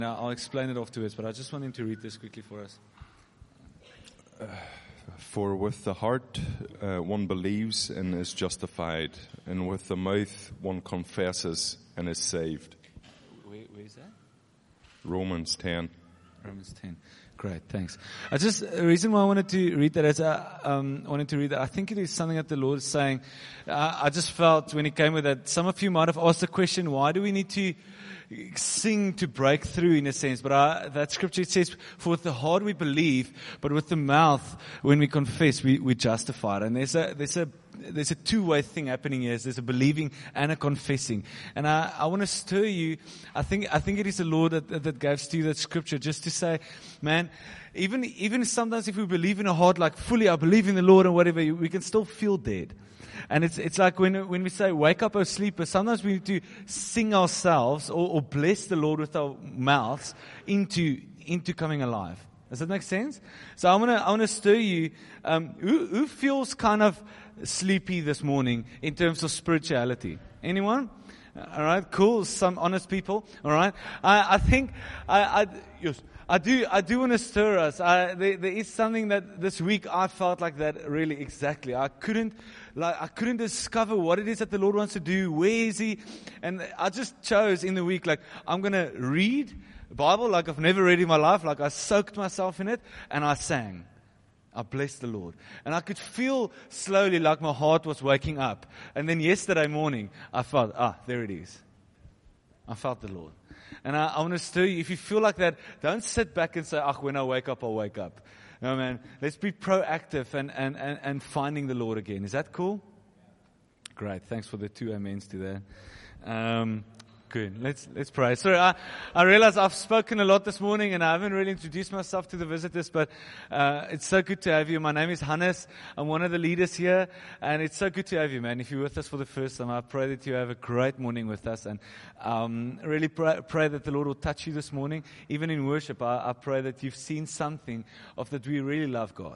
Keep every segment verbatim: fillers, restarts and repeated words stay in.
Now, I'll explain it afterwards, but I just want him to read this quickly for us. Uh, for with the heart uh, one believes and is justified, and with the mouth one confesses and is saved. Where, where is that? Romans ten. Romans ten. Great, thanks. I just, the reason why I wanted to read that is I um, wanted to read that. I think it is something that the Lord is saying. Uh, I just felt when He came with that, some of you might have asked the question, why do we need to sing to break through, in a sense? But I, that scripture, it says, for with the heart we believe, but with the mouth, when we confess, we, we justify it. And there's a, there's a, there's a two-way thing happening here. There's a believing and a confessing. And I, I want to stir you. I think, I think it is the Lord that, that, that gives to you that scripture just to say, man, even, even sometimes if we believe in a heart, like fully, I believe in the Lord and whatever, we can still feel dead. And it's it's like when when we say, wake up, O sleeper, sometimes we need to sing ourselves or, or bless the Lord with our mouths into into coming alive. Does that make sense? So I want to I want to stir you. Um, who, who feels kind of sleepy this morning in terms of spirituality? Anyone? All right, cool. Some honest people. All right. I, I think I, I yes. I do, I do want to stir us. I, there, there is something that this week I felt like that really exactly. I couldn't, like, I couldn't discover what it is that the Lord wants to do. Where is He? And I just chose in the week, like, I'm going to read the Bible like I've never read in my life. Like I soaked myself in it and I sang. I blessed the Lord. And I could feel slowly like my heart was waking up. And then yesterday morning, I felt, ah, there it is. I felt the Lord. And I, I want to stir you. If you feel like that, don't sit back and say, ah, when I wake up, I'll wake up. No, man. Let's be proactive and, and, and, and finding the Lord again. Is that cool? Great. Thanks for the two amens to that. Um, good. Let's let's pray. Sorry, I, I realize I've spoken a lot this morning and I haven't really introduced myself to the visitors, but uh, it's so good to have you. My name is Hannes. I'm one of the leaders here, and it's so good to have you, man. If you're with us for the first time, I pray that you have a great morning with us, and um, really pray, pray that the Lord will touch you this morning. Even in worship, I, I pray that you've seen something of that we really love God.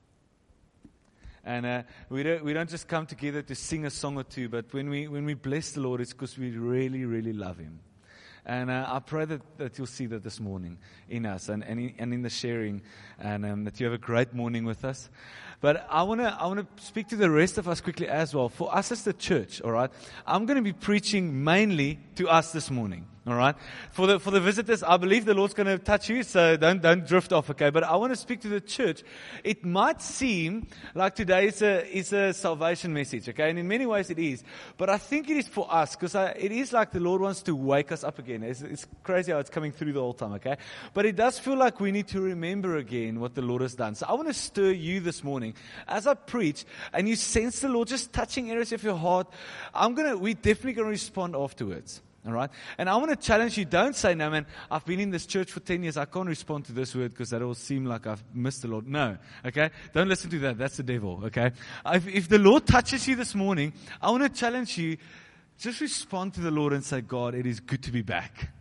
And uh, we don't we don't just come together to sing a song or two, but when we when we bless the Lord, it's because we really, really love Him. And uh, I pray that, that you'll see that this morning in us and, and, in, and in the sharing, and um, that you have a great morning with us. But I want to I want to speak to the rest of us quickly as well. For us as the church, all right, I'm going to be preaching mainly to us this morning. All right. For the for the visitors, I believe the Lord's going to touch you, so don't don't drift off, okay? But I want to speak to the church. It might seem like today is a is a salvation message, okay? And in many ways it is. But I think it is for us, because it is like the Lord wants to wake us up again. It's, it's crazy how it's coming through the whole time, okay? But it does feel like we need to remember again what the Lord has done. So I want to stir you this morning as I preach, and you sense the Lord just touching areas of your heart. I'm gonna we're definitely gonna respond afterwards. All right. And I want to challenge you. Don't say, no, man, I've been in this church for ten years. I can't respond to this word because that will seem like I've missed the Lord. No. Okay. Don't listen to that. That's the devil. Okay. If, if the Lord touches you this morning, I want to challenge you. Just respond to the Lord and say, God, it is good to be back.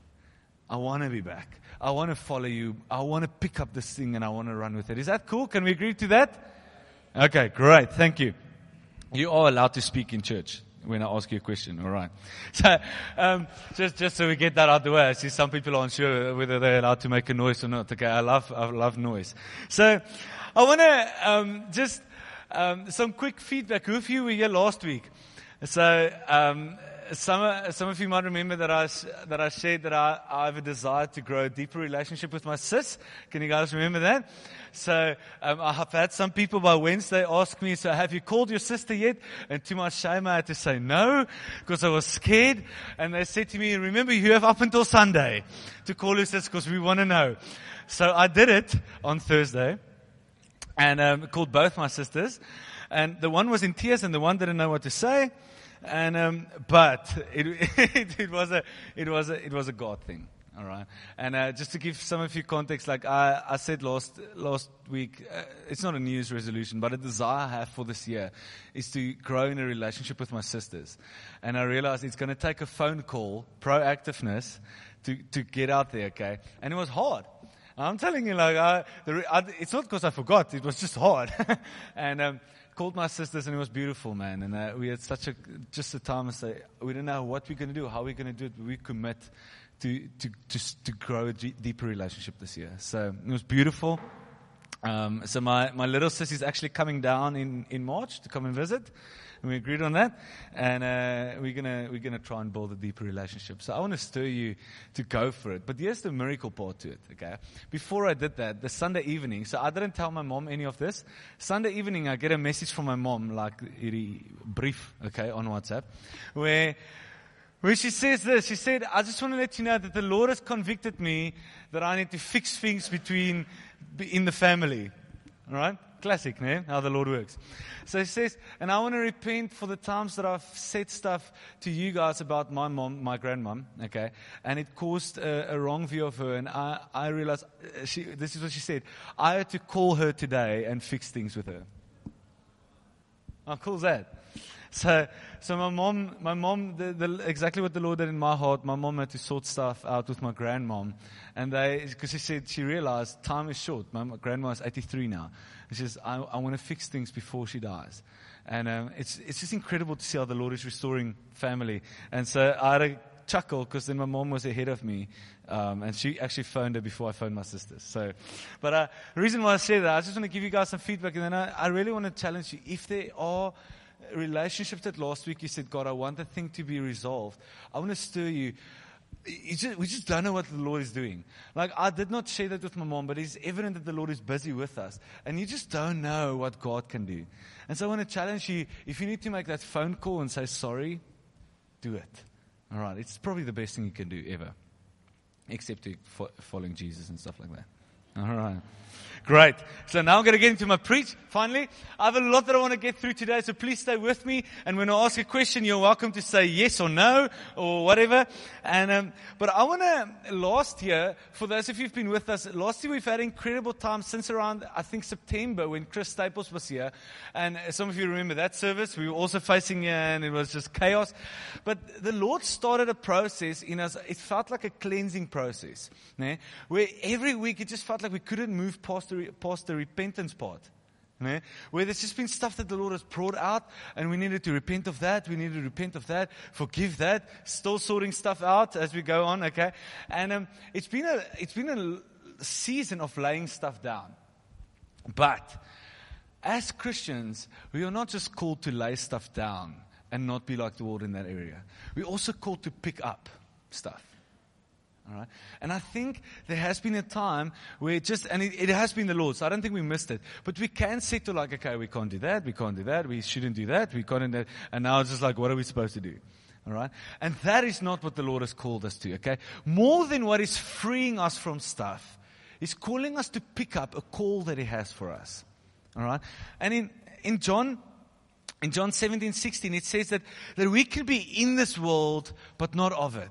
I want to be back. I want to follow you. I want to pick up this thing and I want to run with it. Is that cool? Can we agree to that? Okay. Great. Thank you. You are allowed to speak in church when I ask you a question. All right. So, um, just, just so we get that out of the way, I see some people aren't sure whether they're allowed to make a noise or not. Okay. I love, I love noise. So, I want to, um, just, um, some quick feedback. Who of you were here last week? So, um, some, some of you might remember that I, that I shared that I, I have a desire to grow a deeper relationship with my sis. Can you guys remember that? So, um, I have had some people by Wednesday ask me, so have you called your sister yet? And to my shame, I had to say no, because I was scared. And they said to me, remember, you have up until Sunday to call your sister because we want to know. So I did it on Thursday and, um, called both my sisters. And the one was in tears and the one didn't know what to say. And, um, but it, it, it was a, it was a, it was a God thing. All right. And, uh, just to give some of you context, like I, I said last, last week, uh, it's not a New Year's resolution, but a desire I have for this year is to grow in a relationship with my sisters. And I realized it's going to take a phone call, proactiveness to, to get out there. Okay. And it was hard. I'm telling you, like, I, the, I, it's not because I forgot. It was just hard. and, um, called my sisters and it was beautiful, man. And uh, we had such a, just a time to say, we don't know what we're going to do, how we're going to do it. We commit to to just to grow a g- deeper relationship this year. So it was beautiful. Um, so my, my little sis is actually coming down in, in March to come and visit. And we agreed on that. And uh, we're gonna we're gonna try and build a deeper relationship. So I want to stir you to go for it. But here's the miracle part to it, okay? Before I did that, the Sunday evening, so I didn't tell my mom any of this. Sunday evening I get a message from my mom, like a brief, okay, on WhatsApp, where Where she says this, she said, I just want to let you know that the Lord has convicted me that I need to fix things between, in the family. All right? Classic, no? How the Lord works. So she says, and I want to repent for the times that I've said stuff to you guys about my mom, my grandmom, okay? And it caused a, a wrong view of her. And I, I realized, she, this is what she said, I had to call her today and fix things with her. How cool is that? So, so my mom, my mom, the, the, exactly what the Lord did in my heart. My mom had to sort stuff out with my grandmom, and they, because she said she realized time is short. My, my grandma is eighty-three now. And she says, I, I want to fix things before she dies, and um, it's it's just incredible to see how the Lord is restoring family. And so I had a chuckle because then my mom was ahead of me, um, and she actually phoned her before I phoned my sisters. So, but uh, the reason why I say that, I just want to give you guys some feedback, and then I, I really want to challenge you. If there are relationships that last week you said, God, I want the thing to be resolved, I want to stir you. You just, we just don't know what the Lord is doing. Like, I did not share that with my mom, but it's evident that the Lord is busy with us. And you just don't know what God can do. And so I want to challenge you, if you need to make that phone call and say sorry, do it. All right, it's probably the best thing you can do ever. Except to fo- following Jesus and stuff like that. All right. Great. So now I'm going to get into my preach, finally. I have a lot that I want to get through today, so please stay with me. And when I ask a question, you're welcome to say yes or no, or whatever. And um, But I want to, last year, for those of you who've been with us, last year we've had incredible time since around, I think, September, when Chris Staples was here. And some of you remember that service. We were also facing here, and it was just chaos. But the Lord started a process in us. It felt like a cleansing process, né? Where every week it just felt like we couldn't move past the, past the repentance part. né? Where there's just been stuff that the Lord has brought out, and we needed to repent of that, we needed to repent of that, forgive that, still sorting stuff out as we go on, okay? And um, it's been a it's been a season of laying stuff down. But as Christians, we are not just called to lay stuff down and not be like the world in that area. We're also called to pick up stuff. All right? And I think there has been a time where it just, and it, it has been the Lord, so I don't think we missed it. But we can settle like, okay, we can't do that, we can't do that, we shouldn't do that, we can't do that. And now it's just like, what are we supposed to do? All right? And that is not what the Lord has called us to, okay? More than what is freeing us from stuff, He's calling us to pick up a call that He has for us. All right? And in, in John, in John seventeen sixteen, it says that, that we can be in this world, but not of it.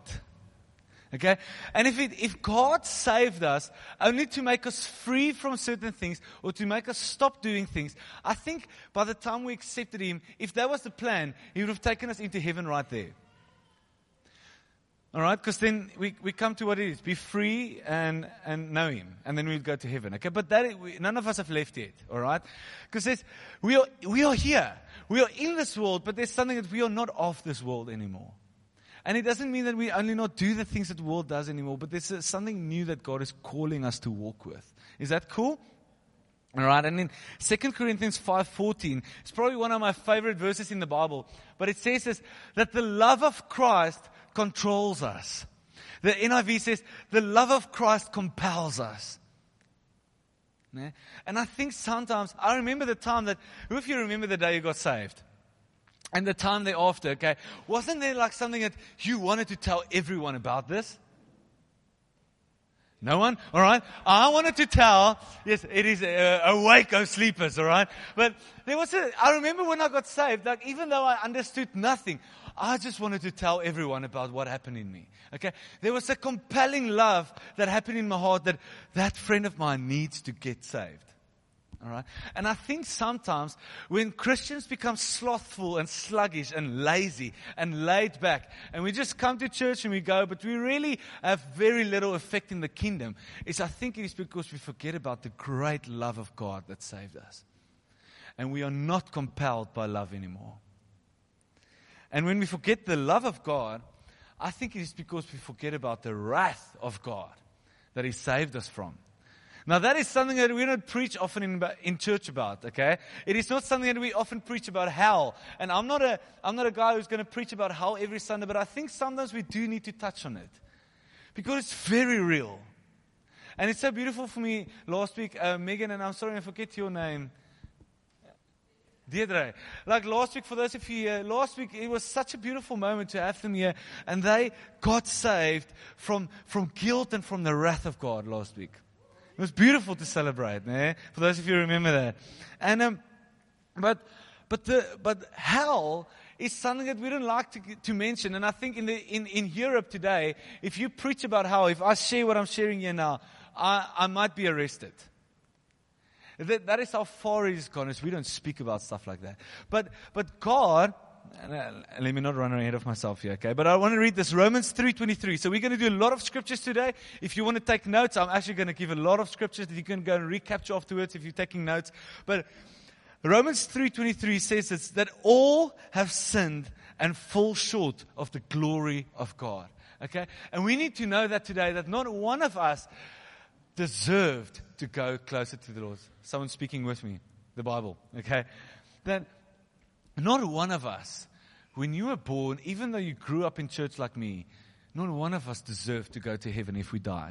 Okay? And if it, if God saved us only to make us free from certain things or to make us stop doing things, I think by the time we accepted Him, if that was the plan, He would have taken us into heaven right there. Alright? Because then we, we come to what it is. Be free and, and know Him. And then we'd go to heaven. Okay? But that we, none of us have left yet. Alright? Because we are, we are here. We are in this world, but there's something that we are not of this world anymore. And it doesn't mean that we only not do the things that the world does anymore, but there's something new that God is calling us to walk with. Is that cool? All right, and in Second Corinthians five fourteen, it's probably one of my favorite verses in the Bible, but it says this, that the love of Christ controls us. The N I V says, the love of Christ compels us. And I think sometimes, I remember the time that, who of you remember the day you got saved? And the time thereafter, okay, wasn't there like something that you wanted to tell everyone about this? No one? All right. I wanted to tell, yes, it is uh, awake, O sleepers, all right? But there was a, I remember when I got saved, like even though I understood nothing, I just wanted to tell everyone about what happened in me. Okay? There was a compelling love that happened in my heart that that friend of mine needs to get saved. All right? And I think sometimes when Christians become slothful and sluggish and lazy and laid back, and we just come to church and we go, but we really have very little effect in the kingdom, is I think it is because we forget about the great love of God that saved us. And we are not compelled by love anymore. And when we forget the love of God, I think it is because we forget about the wrath of God that He saved us from. Now, that is something that we don't preach often in, in church about, okay? It is not something that we often preach about hell. And I'm not a, I'm not a guy who's going to preach about hell every Sunday, but I think sometimes we do need to touch on it. Because it's very real. And it's so beautiful for me. Last week, uh, Megan, and I'm sorry I forget your name. Deirdre. Like last week, for those of you here, last week, it was such a beautiful moment to have them here. And they got saved from, from guilt and from the wrath of God last week. It was beautiful to celebrate, eh? For those of you who remember that. And um, but but the but hell is something that we don't like to to mention. And I think in the in, in Europe today, if you preach about hell, if I share what I'm sharing here now, I, I might be arrested. That, that is how far it has gone. Is we don't speak about stuff like that. But but God. And, uh, let me not run ahead of myself here, okay? But I want to read this, Romans three twenty-three. So we're going to do a lot of scriptures today. If you want to take notes, I'm actually going to give a lot of scriptures that you can go and recapture afterwards if you're taking notes. But Romans three twenty-three says this, that all have sinned and fall short of the glory of God, okay? And we need to know that today, that not one of us deserved to go closer to the Lord. Someone speaking with me, the Bible, okay? That not one of us, when you were born, even though you grew up in church like me, not one of us deserved to go to heaven if we died.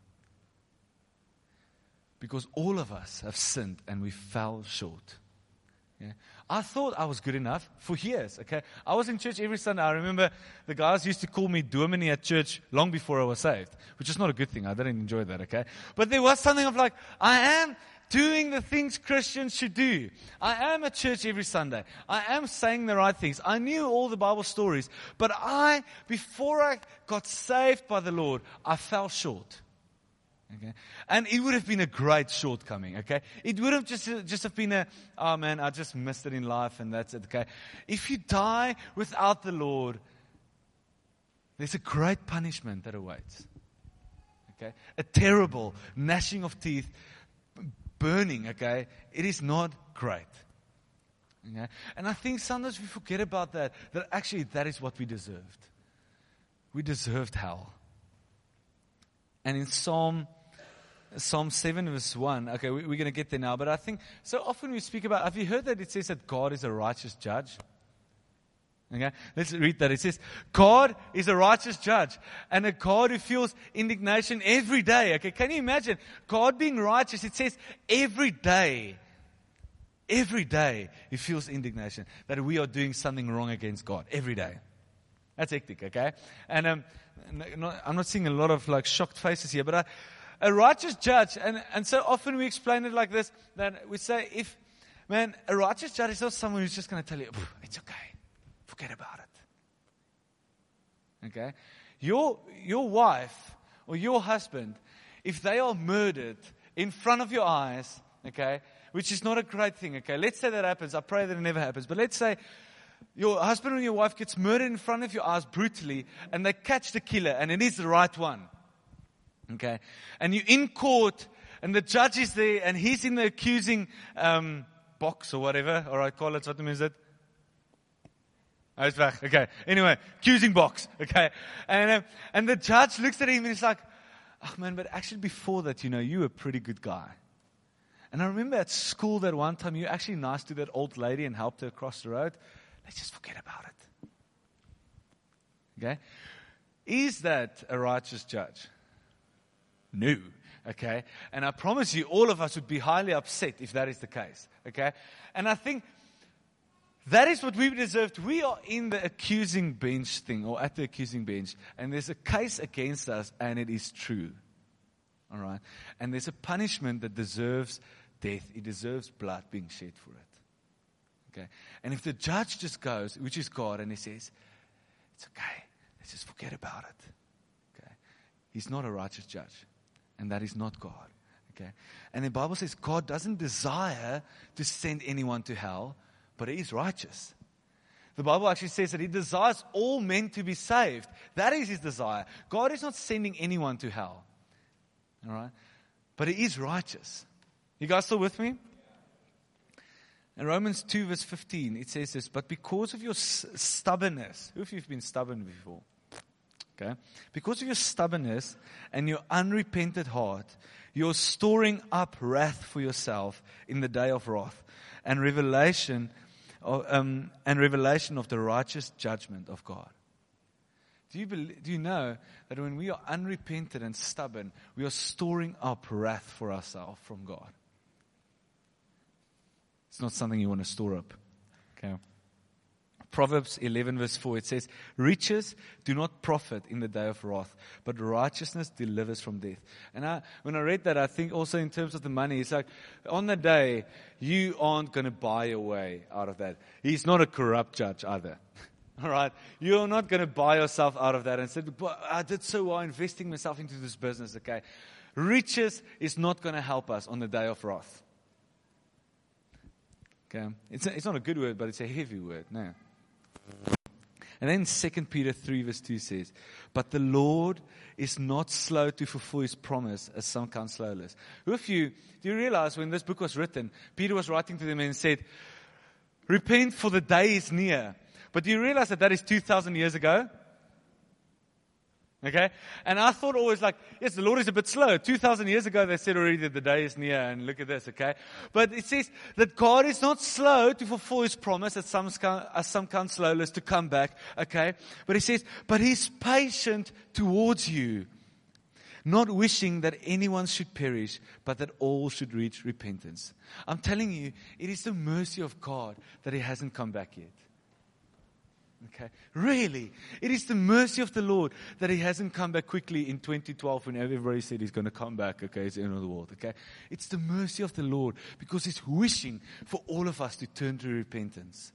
Because all of us have sinned and we fell short. Yeah. I thought I was good enough for years, okay? I was in church every Sunday. I remember the guys used to call me Dominee at church long before I was saved, which is not a good thing. I didn't enjoy that, okay? But there was something of like, I am doing the things Christians should do. I am at church every Sunday. I am saying the right things. I knew all the Bible stories. But I, before I got saved by the Lord, I fell short. Okay? And it would have been a great shortcoming, okay? It would have just, just have been a, oh man, I just missed it in life and that's it, okay? If you die without the Lord, there's a great punishment that awaits. Okay? A terrible gnashing of teeth, burning, okay? It is not great. Okay? And I think sometimes we forget about that, that actually that is what we deserved. We deserved hell. And in Psalm Psalm seven verse one, okay, we, we're going to get there now, but I think so often we speak about, have you heard that it says that God is a righteous judge? Okay, let's read that. It says, God is a righteous judge and a God who feels indignation every day. Okay, can you imagine God being righteous? It says every day, every day he feels indignation that we are doing something wrong against God. Every day. That's hectic, okay? And um, not, I'm not seeing a lot of like shocked faces here, but I, a righteous judge, and, and so often we explain it like this, that we say, if, man, a righteous judge is not someone who's just going to tell you, it's okay. Forget about it. Okay? Your, your wife or your husband, if they are murdered in front of your eyes, okay, which is not a great thing, okay? Let's say that happens. I pray that it never happens. But let's say your husband or your wife gets murdered in front of your eyes brutally, and they catch the killer, and it is the right one. Okay? And you're in court, and the judge is there, and he's in the accusing um, box or whatever. All right, call it. What is it? Oh, it's back. Okay. Anyway, accusing box. Okay. And um, and the judge looks at him and he's like, oh man, but actually before that, you know, you were a pretty good guy. And I remember at school that one time you were actually nice to that old lady and helped her across the road. Let's just forget about it. Okay. Is that a righteous judge? No. Okay. And I promise you, all of us would be highly upset if that is the case. Okay. And I think that is what we deserved. We are in the accusing bench thing, or at the accusing bench, and there's a case against us, and it is true. All right? And there's a punishment that deserves death. It deserves blood being shed for it. Okay? And if the judge just goes, which is God, and he says, it's okay, let's just forget about it. Okay? He's not a righteous judge, and that is not God. Okay? And the Bible says God doesn't desire to send anyone to hell, but he is righteous. The Bible actually says that he desires all men to be saved. That is his desire. God is not sending anyone to hell. All right? But he is righteous. You guys still with me? In Romans two verse fifteen, it says this, but because of your stubbornness, who of you have been stubborn before? Okay? Because of your stubbornness and your unrepented heart, you're storing up wrath for yourself in the day of wrath and revelation, of, um, and revelation of the righteous judgment of God. Do you, believe, do you know that when we are unrepentant and stubborn, we are storing up wrath for ourselves from God? It's not something you want to store up. Okay. Proverbs eleven verse four, it says, riches do not profit in the day of wrath, but righteousness delivers from death. And I, when I read that, I think also in terms of the money, it's like, on the day, you aren't going to buy your way out of that. He's not a corrupt judge either. All right? You're not going to buy yourself out of that and say, but I did so well investing myself into this business, okay? Riches is not going to help us on the day of wrath. Okay? It's, a, it's not a good word, but it's a heavy word. No. And then Second Peter three verse two says, but the Lord is not slow to fulfill His promise, as some count slowness. Who of you, do you realize when this book was written, Peter was writing to them and said, repent for the day is near. But do you realize that that is two thousand years ago? Okay? And I thought always like, yes, the Lord is a bit slow. two thousand years ago they said already that the day is near, and look at this, okay? But it says that God is not slow to fulfill His promise, as some, as some count slowness, to come back, okay? But He says, but He's patient towards you, not wishing that anyone should perish, but that all should reach repentance. I'm telling you, it is the mercy of God that He hasn't come back yet. Okay, really, it is the mercy of the Lord that He hasn't come back quickly in twenty twelve when everybody said He's going to come back. Okay, it's the end of the world. Okay, it's the mercy of the Lord because He's wishing for all of us to turn to repentance.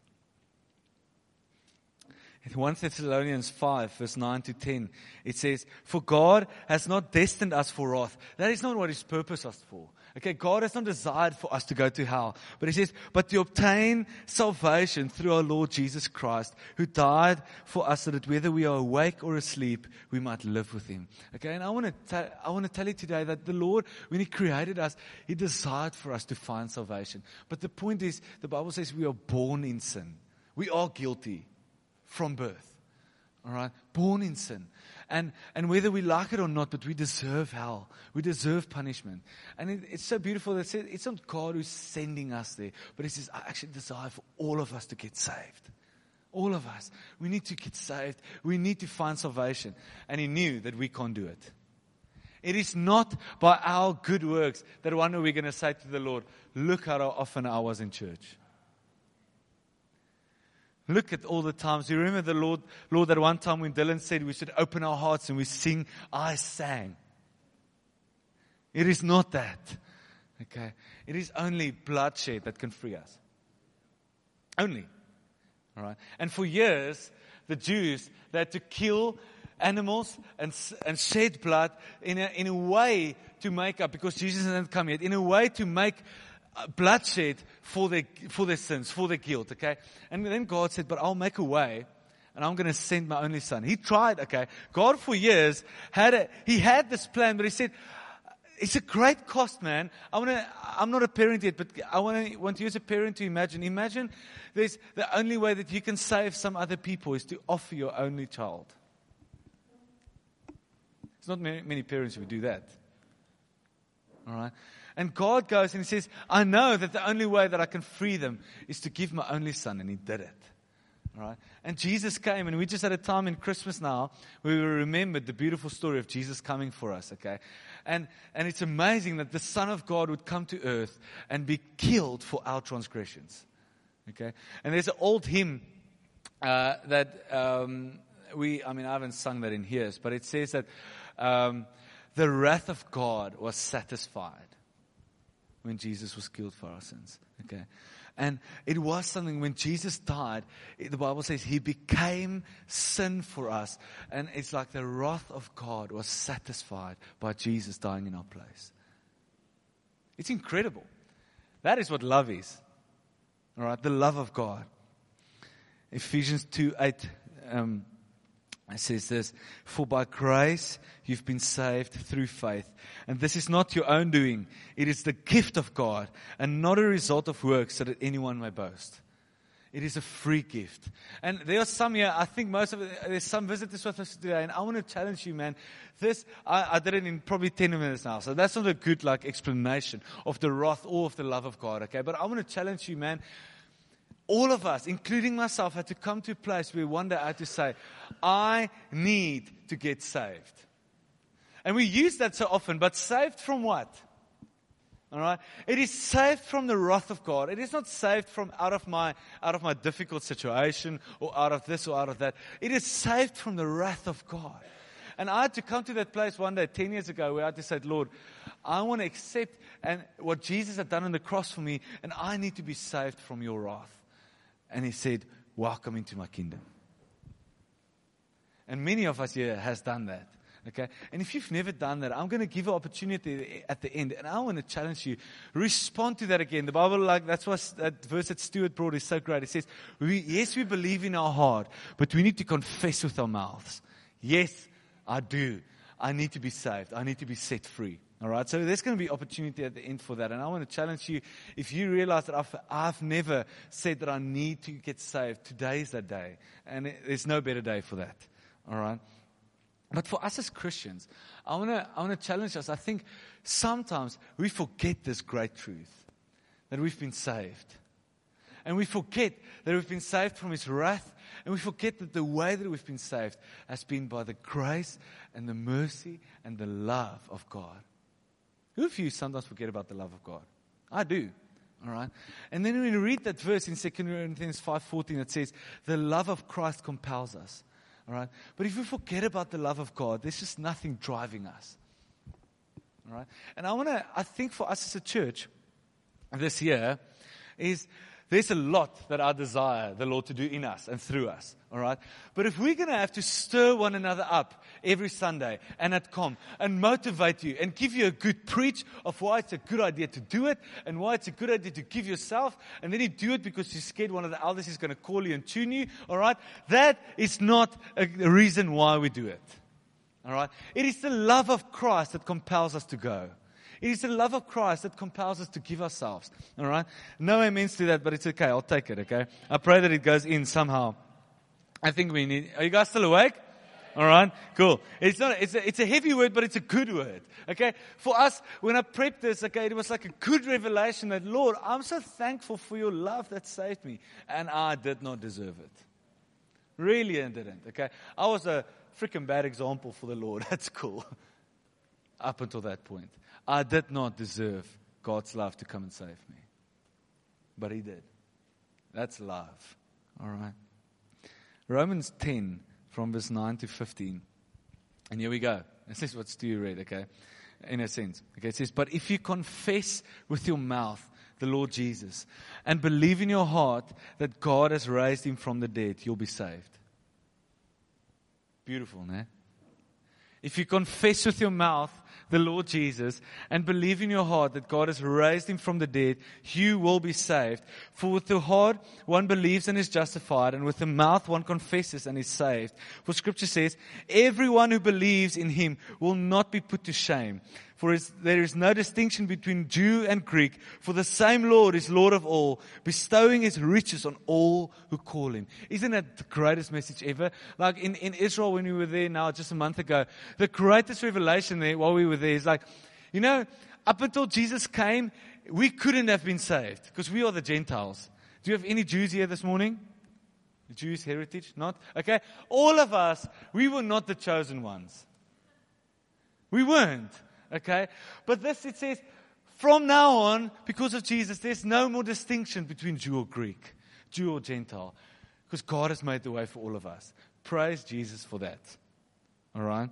In First Thessalonians five, verse nine to ten, it says, for God has not destined us for wrath. That is not what He's purposed us for. Okay, God has not desired for us to go to hell. But He says, but to obtain salvation through our Lord Jesus Christ, who died for us so that whether we are awake or asleep, we might live with Him. Okay, and I want to ta- I want to tell you today that the Lord, when He created us, He desired for us to find salvation. But the point is, the Bible says we are born in sin. We are guilty from birth. All right, born in sin. And and whether we like it or not, but we deserve hell. We deserve punishment. And it, it's so beautiful that it says, it's not God who's sending us there, but He says, I actually desire for all of us to get saved. All of us. We need to get saved. We need to find salvation. And He knew that we can't do it. It is not by our good works that one day we're going to say to the Lord, look how often I was in church. Look at all the times. You remember the Lord, Lord, that one time when Dylan said we should open our hearts and we sing, I sang. It is not that. Okay. It is only bloodshed that can free us. Only. All right. And for years, the Jews, they had to kill animals and and shed blood in a, in a way to make up, because Jesus hadn't come yet, in a way to make bloodshed for their for their sins, for their guilt, okay? And then God said, but I'll make a way, and I'm going to send my only son. He tried, okay? God for years had a, he had this plan, but He said, it's a great cost, man. I want to, I'm not a parent yet, but I want to want you as a parent to imagine. Imagine there's the only way that you can save some other people is to offer your only child. There's not many, many parents who would do that. All right? And God goes and He says, I know that the only way that I can free them is to give my only son. And He did it. All right? And Jesus came, and we just had a time in Christmas now where we remembered the beautiful story of Jesus coming for us. Okay? And, and it's amazing that the Son of God would come to earth and be killed for our transgressions. Okay? And there's an old hymn uh, that um, we, I mean, I haven't sung that in years, but it says that um, the wrath of God was satisfied when Jesus was killed for our sins. Okay. And it was something, when Jesus died, the Bible says He became sin for us. And it's like the wrath of God was satisfied by Jesus dying in our place. It's incredible. That is what love is. All right. The love of God. Ephesians two eight um, it says this, for by grace you've been saved through faith. And this is not your own doing. It is the gift of God and not a result of works so that anyone may boast. It is a free gift. And there are some here, I think most of it, there's some visitors with us today, and I want to challenge you, man. This, I, I did it in probably ten minutes now, so that's not a good like explanation of the wrath or of the love of God, okay? But I want to challenge you, man. All of us, including myself, had to come to a place where one day I had to say, I need to get saved. And we use that so often, but saved from what? All right. It is saved from the wrath of God. It is not saved from out of my out of my difficult situation or out of this or out of that. It is saved from the wrath of God. And I had to come to that place one day, ten years ago, where I just said, Lord, I want to accept and what Jesus had done on the cross for me, and I need to be saved from your wrath. And He said, welcome into my kingdom. And many of us here has done that. Okay, and if you've never done that, I'm going to give you an opportunity at the end, and I want to challenge you. Respond to that again. The Bible, like that's why that verse that Stuart brought is so great. It says, we, yes, we believe in our heart, but we need to confess with our mouths. Yes, I do. I need to be saved. I need to be set free. All right, so there's going to be opportunity at the end for that, and I want to challenge you. If you realize that I've, I've never said that I need to get saved, today is that day, and it, there's no better day for that. All right. But for us as Christians, I want to I want to challenge us. I think sometimes we forget this great truth, that we've been saved. And we forget that we've been saved from His wrath. And we forget that the way that we've been saved has been by the grace and the mercy and the love of God. Who of you sometimes forget about the love of God? I do. All right. And then when you read that verse in Second Corinthians five fourteen, it says, the love of Christ compels us. All right. But if we forget about the love of God, there's just nothing driving us. All right. And I want to, I think for us as a church this year is there's a lot that I desire the Lord to do in us and through us. All right. But if we're going to have to stir one another up every Sunday and at Com and motivate you and give you a good preach of why it's a good idea to do it and why it's a good idea to give yourself, and then you do it because you're scared one of the elders is going to call you and tune you. All right. That is not a reason why we do it. All right. It is the love of Christ that compels us to go. It is the love of Christ that compels us to give ourselves. All right? No amens to that, but it's okay. I'll take it, okay? I pray that it goes in somehow. I think we need... Are you guys still awake? All right? Cool. It's not. It's a, it's a heavy word, but it's a good word. Okay? For us, when I prepped this, okay, it was like a good revelation that, Lord, I'm so thankful for your love that saved me. And I did not deserve it. Really, I didn't. Okay? I was a freaking bad example for the Lord. That's cool. Up until that point. I did not deserve God's love to come and save me. But He did. That's love. All right. Romans ten, from verse nine to fifteen. And here we go. This is what Stu read, okay? In a sense. Okay, it says, but if you confess with your mouth the Lord Jesus and believe in your heart that God has raised Him from the dead, you'll be saved. Beautiful, no? If you confess with your mouth the Lord Jesus and believe in your heart that God has raised Him from the dead, you will be saved. For with the heart one believes and is justified, and with the mouth one confesses and is saved. For Scripture says, everyone who believes in Him will not be put to shame. For there is no distinction between Jew and Greek, for the same Lord is Lord of all, bestowing His riches on all who call Him. Isn't that the greatest message ever? Like in, in Israel when we were there now just a month ago, the greatest revelation there while we were there is like, you know, up until Jesus came, we couldn't have been saved because we are the Gentiles. Do you have any Jews here this morning? Jews heritage? Not? Okay. All of us, we were not the chosen ones. We weren't. Okay, but this, it says, from now on, because of Jesus, there's no more distinction between Jew or Greek, Jew or Gentile, because God has made the way for all of us. Praise Jesus for that. All right?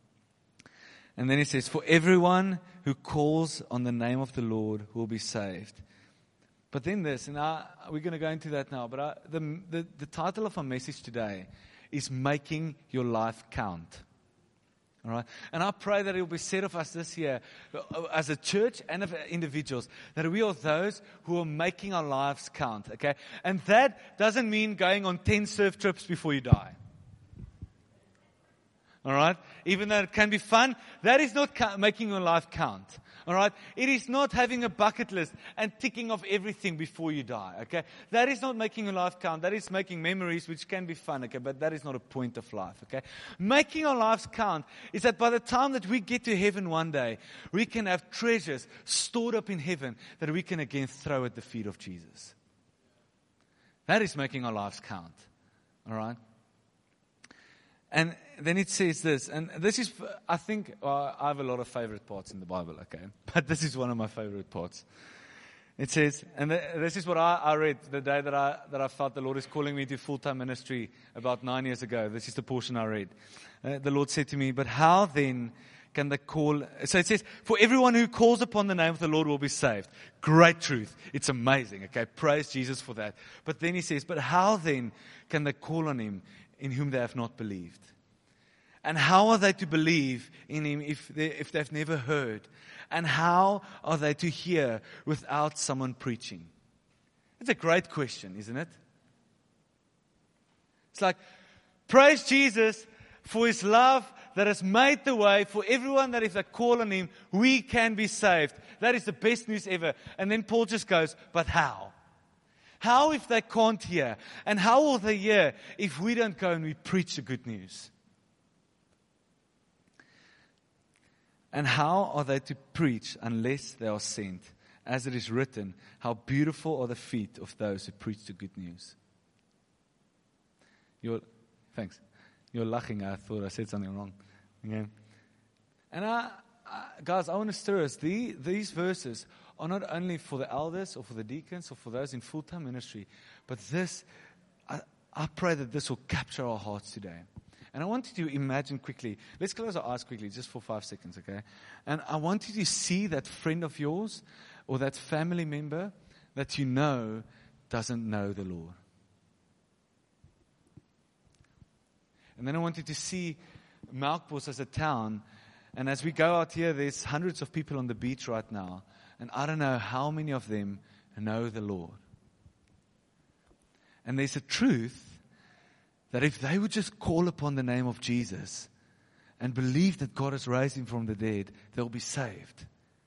And then it says, for everyone who calls on the name of the Lord will be saved. But then this, and I, we're going to go into that now, but I, the, the, the title of our message today is Making Your Life Count. All right. And I pray that it will be said of us this year, as a church and as individuals, that we are those who are making our lives count. Okay. And that doesn't mean going on ten surf trips before you die. All right? Even though it can be fun, that is not ca- making your life count. All right? It is not having a bucket list and ticking off everything before you die. Okay? That is not making your life count. That is making memories, which can be fun. Okay? But that is not a point of life. Okay? Making our lives count is that by the time that we get to heaven one day, we can have treasures stored up in heaven that we can again throw at the feet of Jesus. That is making our lives count. All right? And then it says this, and this is, I think, well, I have a lot of favorite parts in the Bible, okay? But this is one of my favorite parts. It says, and this is what I, I read the day that I that I felt the Lord is calling me to full-time ministry about nine years ago. This is the portion I read. Uh, the Lord said to me, but how then can they call? So it says, for everyone who calls upon the name of the Lord will be saved. Great truth. It's amazing, okay? Praise Jesus for that. But then he says, but how then can they call on him in whom they have not believed? And how are they to believe in him if, they, if they've never heard? And how are they to hear without someone preaching? It's a great question, isn't it? It's like, praise Jesus for his love that has made the way for everyone that if they call on him, we can be saved. That is the best news ever. And then Paul just goes, but how? How if they can't hear? And how will they hear if we don't go and we preach the good news? And how are they to preach unless they are sent? As it is written, how beautiful are the feet of those who preach the good news. You're, thanks. You're laughing. I thought I said something wrong. Okay. And I, I, guys, I want to stir us. The, these verses are not only for the elders or for the deacons or for those in full-time ministry, but this, I, I pray that this will capture our hearts today. And I want you to imagine quickly, let's close our eyes quickly, just for five seconds, okay? And I want you to see that friend of yours or that family member that you know doesn't know the Lord. And then I want you to see Melkbos as a town. And as we go out here, there's hundreds of people on the beach right now. And I don't know how many of them know the Lord. And there's a truth that if they would just call upon the name of Jesus and believe that God has raised him from the dead, they'll be saved.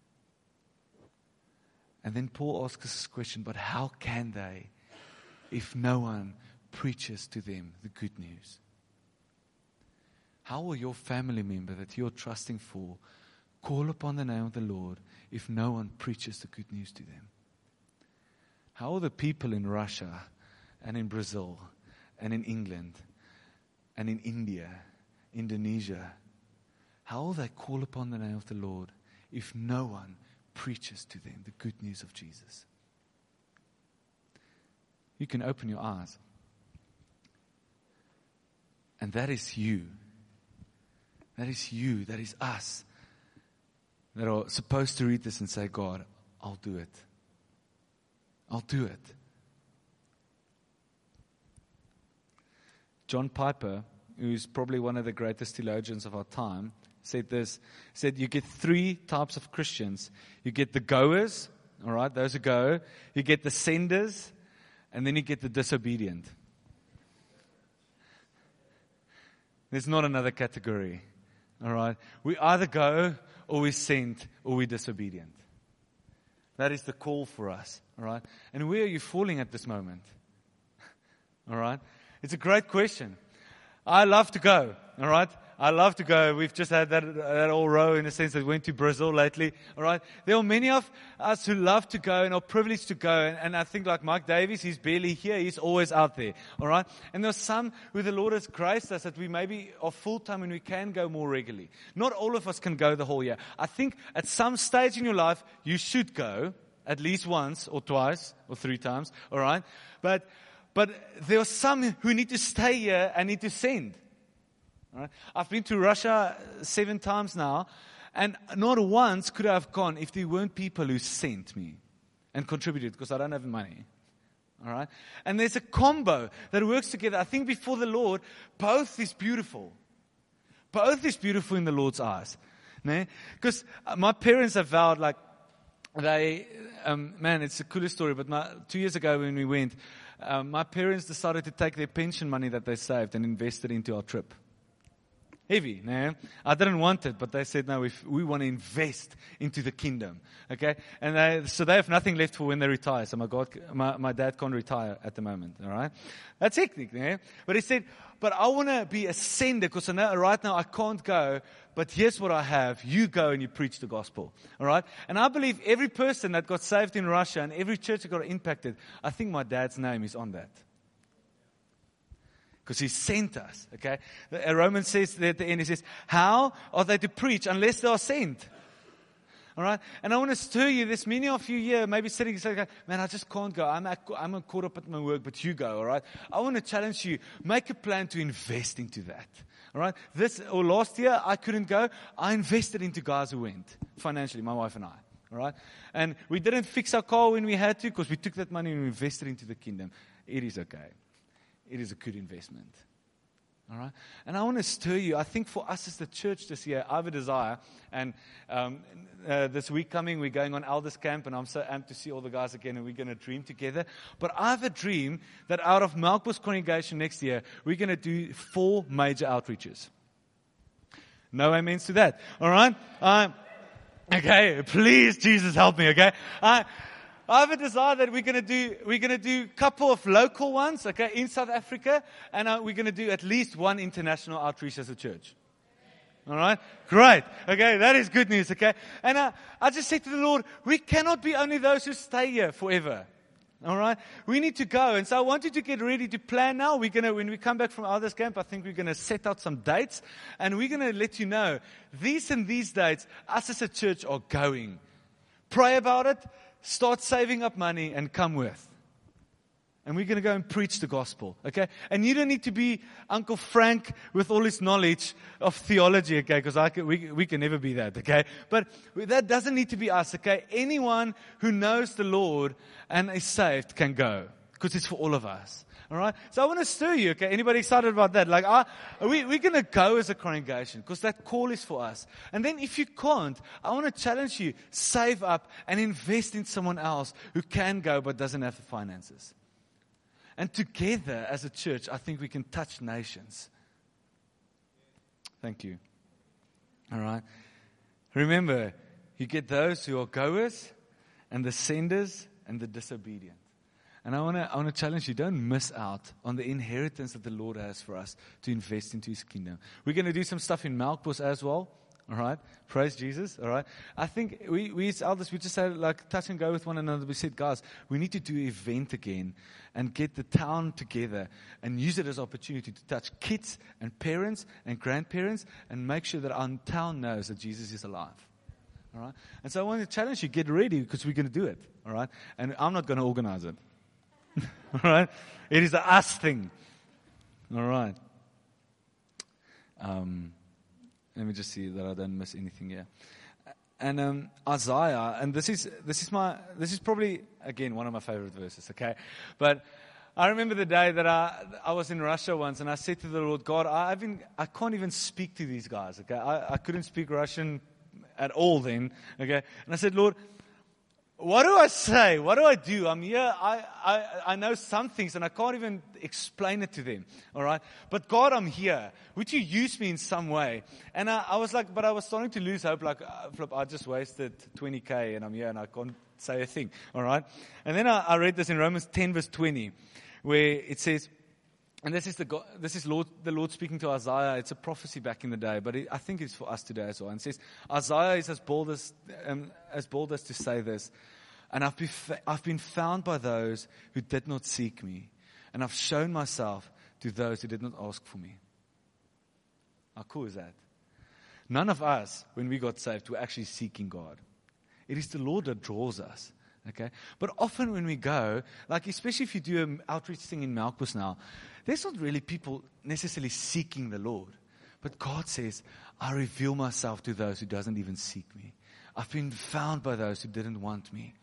And then Paul asks us this question, but how can they if no one preaches to them the good news? How will your family member that you're trusting for call upon the name of the Lord if no one preaches the good news to them? How will the people in Russia and in Brazil and in England, and in India, Indonesia, how will they call upon the name of the Lord if no one preaches to them the good news of Jesus? You can open your eyes. And that is you. That is you. That is us. That are supposed to read this and say, God, I'll do it. I'll do it. John Piper, who's probably one of the greatest theologians of our time, said this, said you get three types of Christians. You get the goers, all right, those who go. You get the senders, and then you get the disobedient. There's not another category, all right. We either go, or we send, or we're disobedient. That is the call for us, all right. And where are you falling at this moment? All right. It's a great question. I love to go, all right? I love to go. We've just had that, that whole row in a sense that went to Brazil lately, all right? There are many of us who love to go and are privileged to go. And, and I think like Mike Davies, he's barely here. He's always out there, all right? And there's some who the Lord has graced us that we maybe are full-time and we can go more regularly. Not all of us can go the whole year. I think at some stage in your life, you should go at least once or twice or three times, all right? But... But there are some who need to stay here and need to send. All right? I've been to Russia seven times now, and not once could I have gone if there weren't people who sent me and contributed, because I don't have money. All right? And there's a combo that works together. I think before the Lord, both is beautiful. Both is beautiful in the Lord's eyes. Because my parents have vowed, like, they, um, man, it's a cool story, but my, two years ago when we went, Um, my parents decided to take their pension money that they saved and invest it into our trip. Heavy, no? I didn't want it, but they said, no, if we want to invest into the kingdom, okay? And they, so they have nothing left for when they retire. So my God, my, my dad can't retire at the moment, all right? That's hectic, no? But he said, but I want to be a sender because I know right now I can't go, but here's what I have. You go and you preach the gospel, all right? And I believe every person that got saved in Russia and every church that got impacted, I think my dad's name is on that. Because he sent us, okay? Romans says at the end, he says, how are they to preach unless they are sent? All right? And I want to stir you. There's many of you here maybe sitting and saying, man, I just can't go. I'm, I'm caught up at my work, but you go, all right? I want to challenge you. Make a plan to invest into that, all right? This, or last year, I couldn't go. I invested into guys who went financially, my wife and I, all right? And we didn't fix our car when we had to because we took that money and we invested into the kingdom. It is okay. It is a good investment. All right? And I want to stir you. I think for us as the church this year, I have a desire. And um, uh, this week coming, we're going on Elders Camp. And I'm so amped to see all the guys again. And we're going to dream together. But I have a dream that out of Melkbos congregation next year, we're going to do four major outreaches. No amens to that. All right? Um, okay. Please, Jesus, help me. Okay? Uh, I have a desire that we're going to do, we're going to do a couple of local ones, okay, in South Africa, and uh, we're going to do at least one international outreach as a church. All right? Great. Okay, that is good news, okay? And uh, I just said to the Lord, we cannot be only those who stay here forever. All right? We need to go. And so I want you to get ready to plan now. We're going to, when we come back from Elders Camp, I think we're going to set out some dates, and we're going to let you know, these and these dates, us as a church are going. Pray about it. Start saving up money and come with. And we're going to go and preach the gospel, okay? And you don't need to be Uncle Frank with all his knowledge of theology, okay? Because I can, we, we can never be that, okay? But that doesn't need to be us, okay? Anyone who knows the Lord and is saved can go. Because it's for all of us. All right? So I want to stir you, okay? Anybody excited about that? Like, I, we, we're going to go as a congregation because that call is for us. And then if you can't, I want to challenge you, save up and invest in someone else who can go but doesn't have the finances. And together as a church, I think we can touch nations. Thank you. All right? Remember, you get those who are goers and the senders and the disobedient. And I want to I want to challenge you, don't miss out on the inheritance that the Lord has for us to invest into His kingdom. We're going to do some stuff in Melkbos as well. All right? Praise Jesus. All right? I think we, we as elders, we just had like touch and go with one another. We said, guys, we need to do an event again and get the town together and use it as an opportunity to touch kids and parents and grandparents and make sure that our town knows that Jesus is alive. All right? And so I want to challenge you, get ready because we're going to do it. All right? And I'm not going to organize it. All right? It is a us thing. All right. Um, let me just see that I don't miss anything here. And um, Isaiah, and this is this is my this is probably again one of my favorite verses. Okay, but I remember the day that I I was in Russia once, and I said to the Lord, God, I even I can't even speak to these guys. Okay, I, I couldn't speak Russian at all then. Okay, and I said, Lord, what do I say? What do I do? I'm here. I, I, I know some things and I can't even explain it to them. All right. But God, I'm here. Would you use me in some way? And I, I was like, but I was starting to lose hope. Like, uh, flip, I just wasted twenty K and I'm here and I can't say a thing. All right. And then I, I read this in Romans ten verse twenty where it says, and this is the God, this is Lord, the Lord speaking to Isaiah. It's a prophecy back in the day, but it, I think it's for us today as well. And it says, Isaiah is as bold as, um, as bold as to say this. And I've been, I've been found by those who did not seek me. And I've shown myself to those who did not ask for me. How cool is that? None of us, when we got saved, were actually seeking God. It is the Lord that draws us. Okay, but often when we go, like especially if you do an outreach thing in Melkbos now, there's not really people necessarily seeking the Lord. But God says, I reveal myself to those who doesn't even seek me. I've been found by those who didn't want me.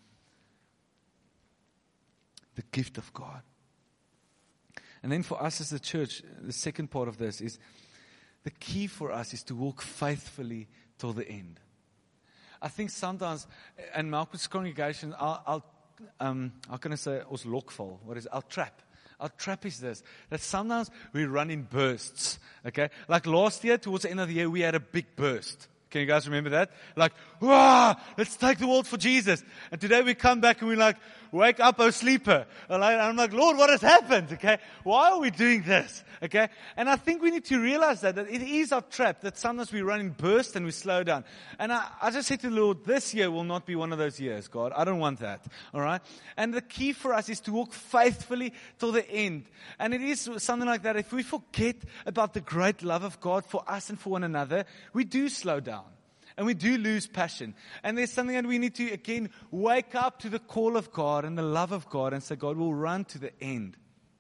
The gift of God. And then for us as a church, the second part of this is, the key for us is to walk faithfully till the end. I think sometimes, in Melkbos congregation, I'll, I'll um, how can I say, ons lokval, what is it? I'll trap. Our trap is this, that sometimes we run in bursts, okay? Like last year, towards the end of the year, we had a big burst. Can you guys remember that? Like, wow, let's take the world for Jesus. And today we come back and we're like, wake up, oh sleeper. And I'm like, Lord, what has happened? Okay, why are we doing this? Okay, and I think we need to realize that, that it is our trap, that sometimes we run in bursts and we slow down. And I, I just said to the Lord, this year will not be one of those years, God. I don't want that. All right? And the key for us is to walk faithfully till the end. And it is something like that. If we forget about the great love of God for us and for one another, we do slow down. And we do lose passion. And there's something that we need to, again, wake up to the call of God and the love of God and say, God, we'll run to the end.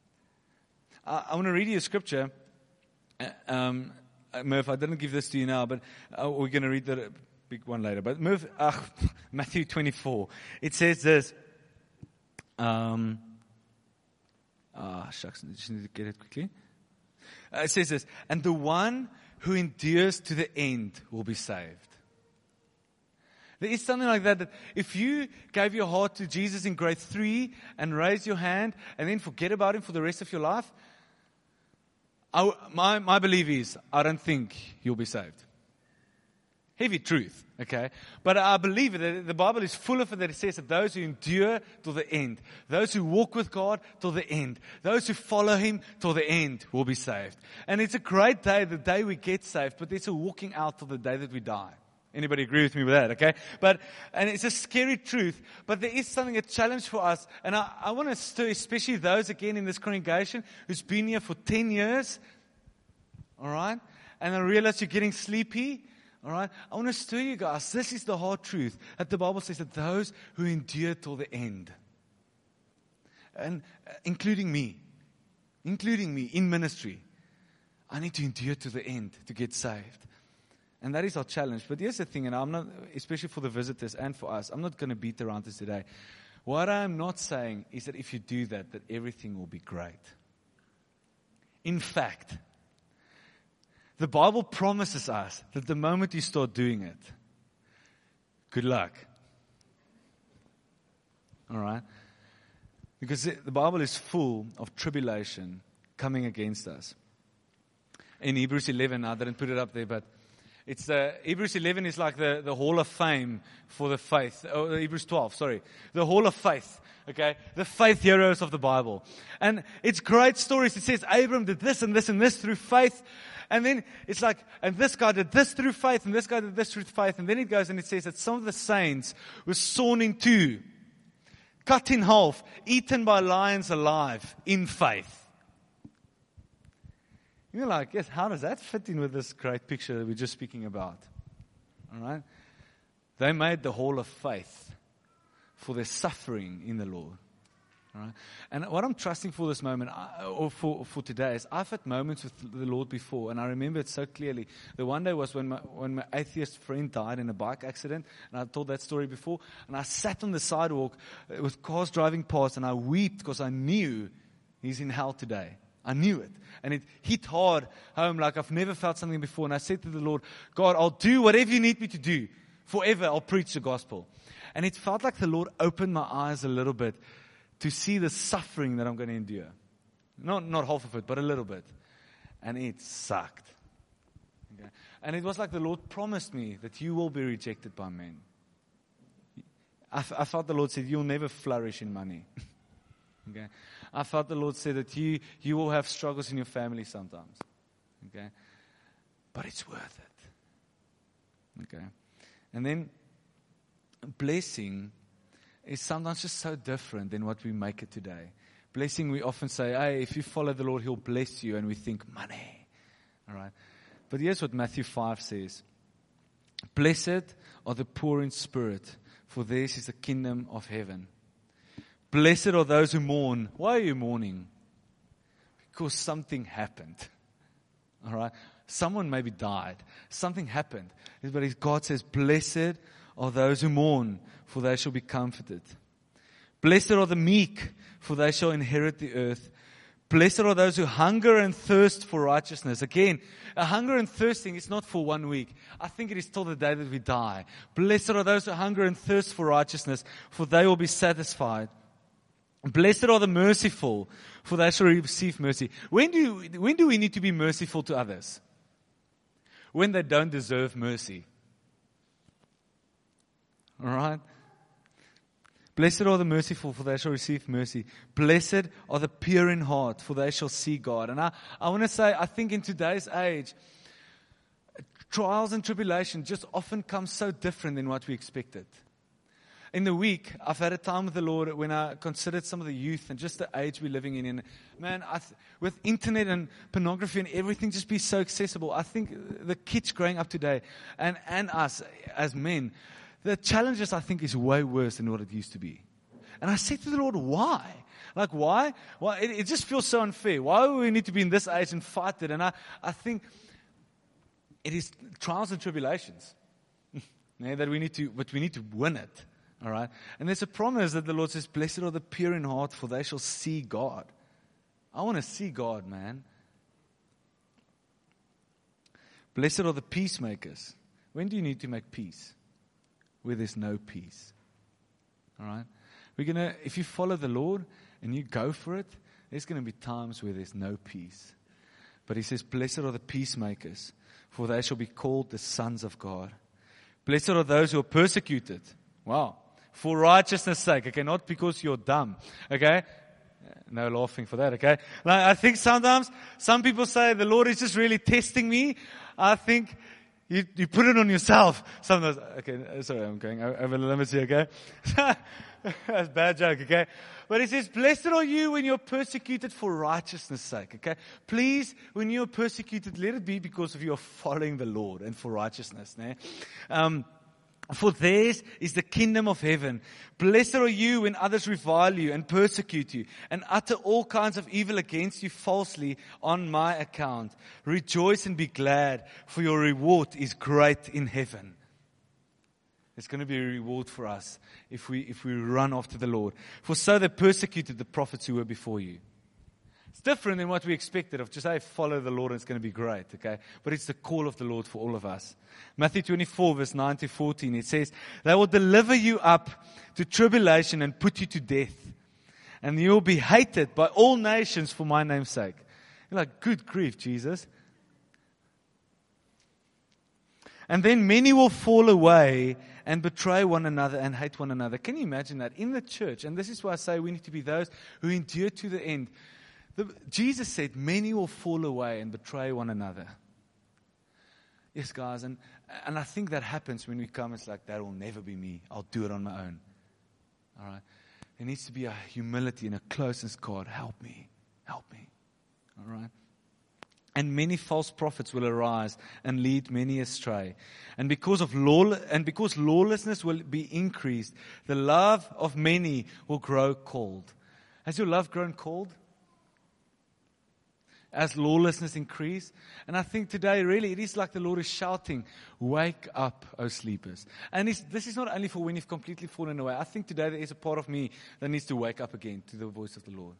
I, I want to read you a scripture. Um, Murph, I didn't give this to you now, but uh, we're going to read the big one later. But Murph, uh, Matthew twenty-four, it says this. Um, ah, shucks, I just need to get it quickly. Uh, it says this, and the one who endures to the end will be saved. There is something like that, that if you gave your heart to Jesus in grade three and raised your hand and then forget about Him for the rest of your life, I, my, my belief is, I don't think you'll be saved. Heavy truth, okay? But I believe that the Bible is full of it, that it says that those who endure till the end, those who walk with God till the end, those who follow Him till the end will be saved. And it's a great day, the day we get saved, but there's a walking out till the day that we die. Anybody agree with me with that, okay? But, and it's a scary truth, but there is something, a challenge for us. And I, I want to stir, especially those, again, in this congregation who's been here for ten years, all right? And I realize you're getting sleepy, all right? I want to stir you guys. This is the hard truth, that the Bible says that those who endure till the end, and uh, including me, including me in ministry, I need to endure to the end to get saved. And that is our challenge. But here's the thing, and I'm not, especially for the visitors and for us, I'm not going to beat around this today. What I'm not saying is that if you do that, that everything will be great. In fact, the Bible promises us that the moment you start doing it, good luck. All right? Because the Bible is full of tribulation coming against us. In Hebrews eleven, I didn't put it up there, but It's the, Hebrews eleven is like the, the hall of fame for the faith. Oh, Hebrews twelve, sorry. The hall of faith, okay? The faith heroes of the Bible. And it's great stories. It says Abram did this and this and this through faith. And then it's like, and this guy did this through faith, and this guy did this through faith. And then it goes and it says that some of the saints were sawn in two, cut in half, eaten by lions alive in faith. You're like, yes, how does that fit in with this great picture that we're just speaking about? All right? They made the hall of faith for their suffering in the Lord. All right? And what I'm trusting for this moment, or for, for today, is I've had moments with the Lord before, and I remember it so clearly. The one day was when my, when my atheist friend died in a bike accident, and I told that story before, and I sat on the sidewalk with cars driving past, and I wept because I knew he's in hell today. I knew it. And it hit hard home like I've never felt something before. And I said to the Lord, God, I'll do whatever you need me to do. Forever, I'll preach the gospel. And it felt like the Lord opened my eyes a little bit to see the suffering that I'm going to endure. Not, not half of it, but a little bit. And it sucked. Okay? And it was like the Lord promised me that you will be rejected by men. I, I felt the Lord said, you'll never flourish in money. Okay? I felt the Lord say that you, you will have struggles in your family sometimes. Okay? But it's worth it. Okay? And then, blessing is sometimes just so different than what we make it today. Blessing, we often say, hey, if you follow the Lord, He'll bless you. And we think, money. All right? But here's what Matthew five says. Blessed are the poor in spirit, for theirs is the kingdom of heaven. Blessed are those who mourn. Why are you mourning? Because something happened. All right? Someone maybe died. Something happened. But God says, blessed are those who mourn, for they shall be comforted. Blessed are the meek, for they shall inherit the earth. Blessed are those who hunger and thirst for righteousness. Again, a hunger and thirsting is not for one week. I think it is till the day that we die. Blessed are those who hunger and thirst for righteousness, for they will be satisfied. Blessed are the merciful, for they shall receive mercy. When do, when do we need to be merciful to others? When they don't deserve mercy. All right? Blessed are the merciful, for they shall receive mercy. Blessed are the pure in heart, for they shall see God. And I, I want to say, I think in today's age, trials and tribulation just often come so different than what we expected. In the week, I've had a time with the Lord when I considered some of the youth and just the age we're living in. And man, I th- with internet and pornography and everything just be so accessible, I think the kids growing up today and, and us as men, the challenges, I think, is way worse than what it used to be. And I said to the Lord, why? Like, why? Why? It, it just feels so unfair. Why do we need to be in this age and fight it? And I, I think it is trials and tribulations yeah, that we need to, but we need to win it. All right? And there's a promise that the Lord says, blessed are the pure in heart, for they shall see God. I want to see God, man. Blessed are the peacemakers. When do you need to make peace? Where there's no peace. All right? We're gonna, if you follow the Lord and you go for it, there's going to be times where there's no peace. But He says, blessed are the peacemakers, for they shall be called the sons of God. Blessed are those who are persecuted. Wow. For righteousness' sake. Okay, not because you're dumb. Okay? No laughing for that, okay? Like, I think sometimes some people say the Lord is just really testing me. I think You, you put it on yourself. Sometimes, okay, sorry, I'm going over the limits here, okay? That's a bad joke, okay? But it says, blessed are you when you're persecuted for righteousness' sake, okay? Please, when you're persecuted, let it be because of your following the Lord and for righteousness, né? Um, For theirs is the kingdom of heaven. Blessed are you when others revile you and persecute you and utter all kinds of evil against you falsely on my account. Rejoice and be glad, for your reward is great in heaven. There's going to be a reward for us if we if we run after the Lord. For so they persecuted the prophets who were before you. It's different than what we expected of just, hey, follow the Lord and it's going to be great, okay? But it's the call of the Lord for all of us. Matthew twenty-four, verse nine to fourteen, it says, they will deliver you up to tribulation and put you to death. And you will be hated by all nations for my name's sake. You're like, good grief, Jesus. And then many will fall away and betray one another and hate one another. Can you imagine that? In the church, and this is why I say we need to be those who endure to the end. The, Jesus said, many will fall away and betray one another. Yes, guys, and, and I think that happens when we come. It's like, that will never be me. I'll do it on my own. All right? There needs to be a humility and a closeness. God, help me. Help me. All right? And many false prophets will arise and lead many astray. And because of law, and because lawlessness will be increased, the love of many will grow cold. Has your love grown cold? As lawlessness increase. And I think today, really, it is like the Lord is shouting, wake up, O sleepers. And it's, this is not only for when you've completely fallen away. I think today there is a part of me that needs to wake up again to the voice of the Lord.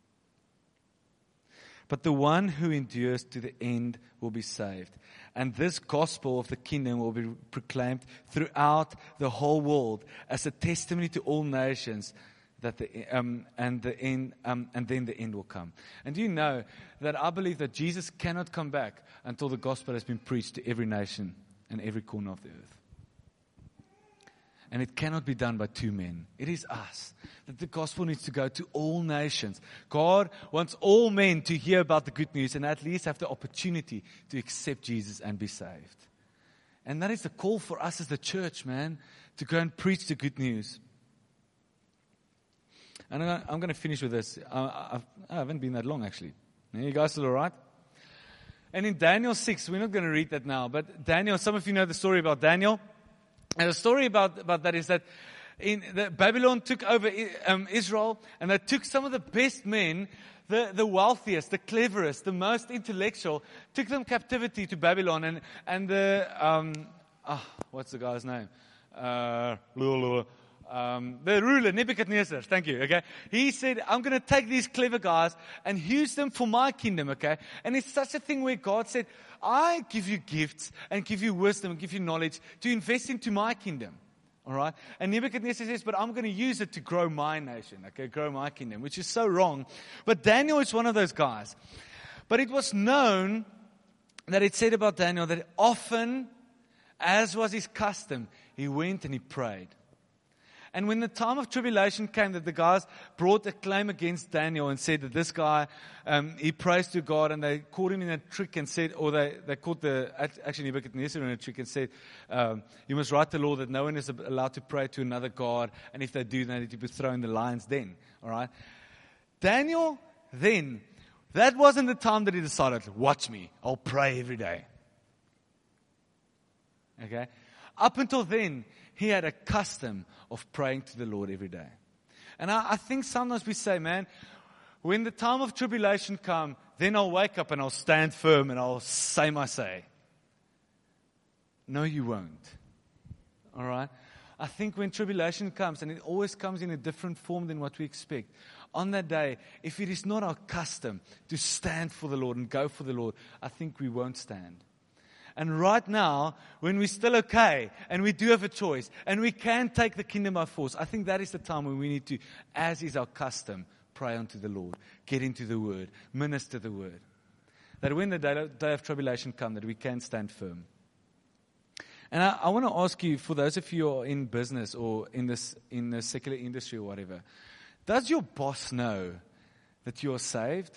But the one who endures to the end will be saved. And this gospel of the kingdom will be proclaimed throughout the whole world as a testimony to all nations. That the um, and the end um, and then the end will come. And do you know that I believe that Jesus cannot come back until the gospel has been preached to every nation and every corner of the earth. And it cannot be done by two men. It is us. That the gospel needs to go to all nations. God wants all men to hear about the good news and at least have the opportunity to accept Jesus and be saved. And that is the call for us as the church, man, to go and preach the good news. And I'm going to finish with this. I haven't been that long, actually. Are you guys still all right? And in Daniel six, we're not going to read that now, but Daniel, some of you know the story about Daniel. And the story about, about that is that in the, Babylon took over um, Israel, and they took some of the best men, the, the wealthiest, the cleverest, the most intellectual, took them captivity to Babylon. And, and the, um, oh, what's the guy's name? Uh, Um, the ruler, Nebuchadnezzar, thank you, okay? He said, I'm going to take these clever guys and use them for my kingdom, okay? And it's such a thing where God said, I give you gifts and give you wisdom and give you knowledge to invest into my kingdom, All right? And Nebuchadnezzar says, but I'm going to use it to grow my nation, okay, grow my kingdom, which is so wrong. But Daniel is one of those guys. But it was known that it said about Daniel that often, as was his custom, he went and he prayed. And when the time of tribulation came, that the guys brought a claim against Daniel and said that this guy, um, he prays to God, and they caught him in a trick and said, or they, they caught the, actually Nebuchadnezzar in a trick and said, um, you must write the law that no one is allowed to pray to another god, and if they do, they need to be thrown in the lion's den. All right? Daniel, then, that wasn't the time that he decided, watch me, I'll pray every day. Okay? Up until then, he had a custom of praying to the Lord every day. And I, I think sometimes we say, man, when the time of tribulation comes, then I'll wake up and I'll stand firm and I'll say my say. No, you won't. All right? I think when tribulation comes, and it always comes in a different form than what we expect, on that day, if it is not our custom to stand for the Lord and go for the Lord, I think we won't stand. And right now, when we're still okay, and we do have a choice, and we can take the kingdom by force, I think that is the time when we need to, as is our custom, pray unto the Lord, get into the Word, minister the Word. That when the day, day of tribulation comes, that we can stand firm. And I, I want to ask you, for those of you who are in business or in this in the secular industry or whatever, does your boss know that you are saved?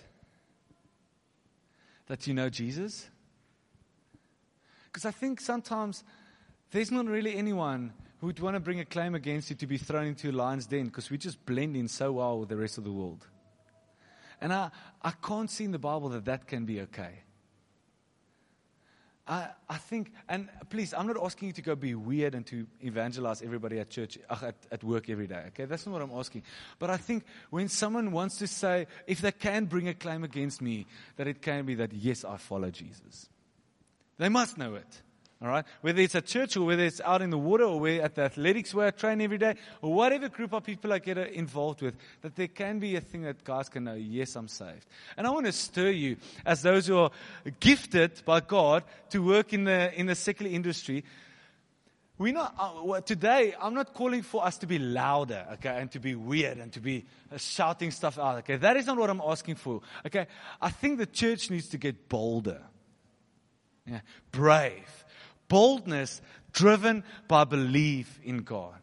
That you know Jesus? Because I think sometimes there's not really anyone who would want to bring a claim against you to be thrown into a lion's den, because we just blend in so well with the rest of the world. And I, I can't see in the Bible that that can be okay. I, I think, and please, I'm not asking you to go be weird and to evangelize everybody at church, uh, at, at work every day, okay? That's not what I'm asking. But I think when someone wants to say, if they can bring a claim against me, that it can be that, yes, I follow Jesus. They must know it, all right? Whether it's at church or whether it's out in the water or where at the athletics where I train every day or whatever group of people I get involved with, that there can be a thing that guys can know, yes, I'm saved. And I want to stir you as those who are gifted by God to work in the in the secular industry. We not uh, today. I'm not calling for us to be louder, okay, and to be weird and to be uh, shouting stuff out. Okay, that is not what I'm asking for. Okay, I think the church needs to get bolder. Yeah. Brave. Boldness driven by belief in God.